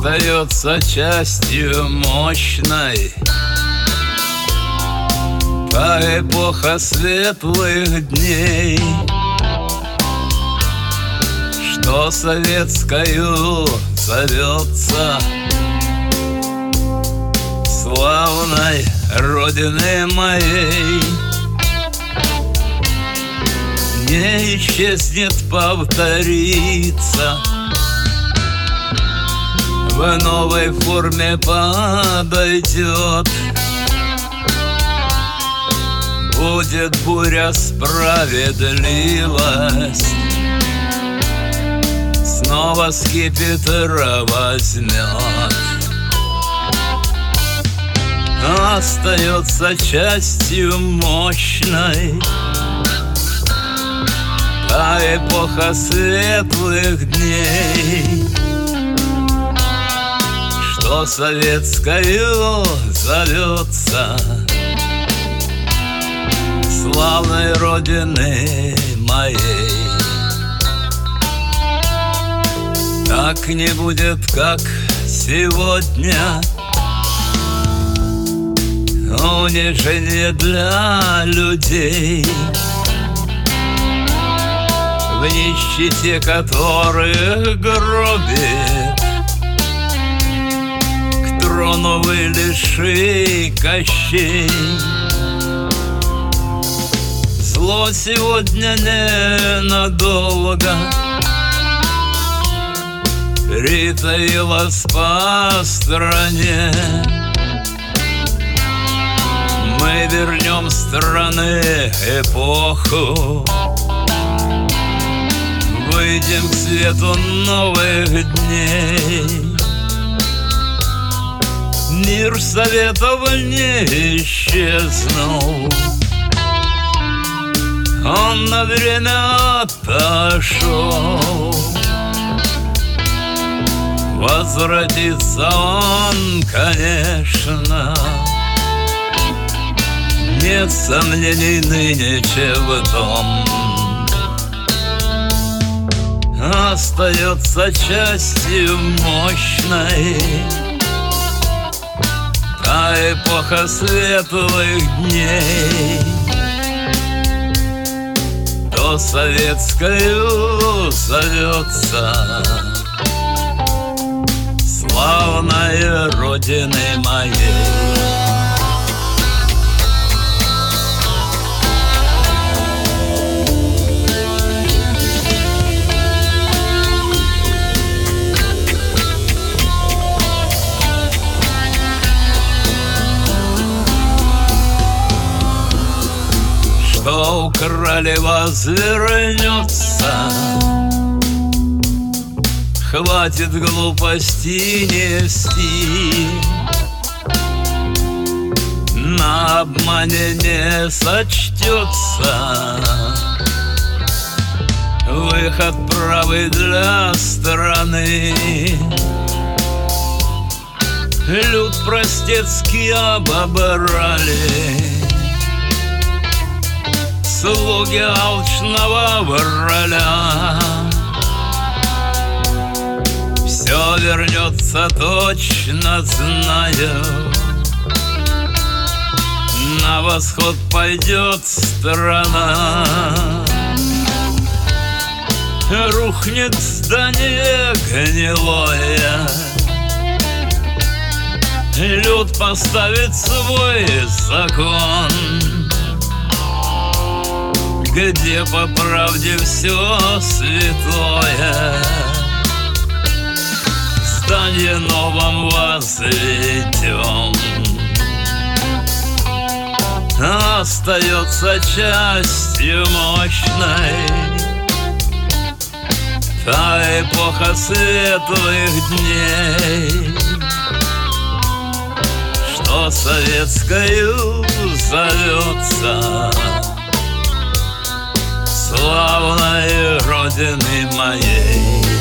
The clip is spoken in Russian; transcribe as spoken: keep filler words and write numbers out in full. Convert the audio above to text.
остается частью мощной. Та эпоха светлых дней, что советскою зовется, славной Родины моей. Не исчезнет, повторится, в новой форме подойдет. Будет буря, справедливость снова скипетра возьмет. Остается частью мощной та эпоха светлых дней, что советскою зовется, славной Родины моей. Так не будет, как сегодня, унижение для людей, в нищете которых гробит к трону вылезший Кощей. Зло сегодня ненадолго притаилось по стране. Мы вернем страны эпоху, выйдем к свету новых дней. Мир советов не исчезнул, он на время отошел. Возвратится он, конечно, нет сомнений нынче в том. Остается частью мощной та эпоха светлых дней, то советскою зовется, славной Родины моей. Что украли, возвернется, хватит глупости нести, на обмане не сочтется выход правый для страны. Люд простецкий обобрали слуги алчного враля. Все вернется, точно знаю, на восход пойдет страна. Рухнет здание гнилое, люд поставит свой закон, где по правде все святое здание новом возведем. Остается частью мощной та эпоха светлых дней, что советскою зовется, славной Родины моей.